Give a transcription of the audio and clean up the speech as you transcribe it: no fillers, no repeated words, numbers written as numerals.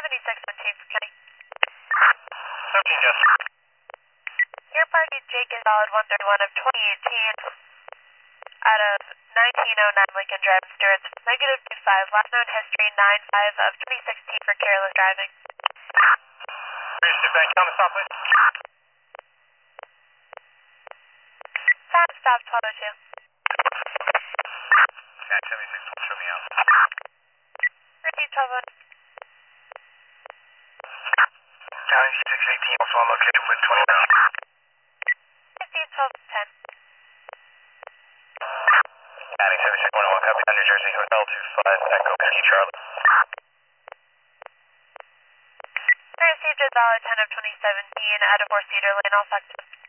7617 for Kenny. 17 Jess. Your party Jake is valid 131 of 2018 out of 1909 Lincoln Drive, Stewart's negative 25. Last known history 95 of 2016 for careless driving. Reach Bank, on the stop, please. Fast stop 1202. Jack 76, show me out. Receive 1201. County 618, also on location with 29. Receive 1210. County 7611, copy on New Jersey, Hotel 25 Echo Whiskey Charlie. I received a valid 10 of 2017 out of 4 Cedar Lane, all sections.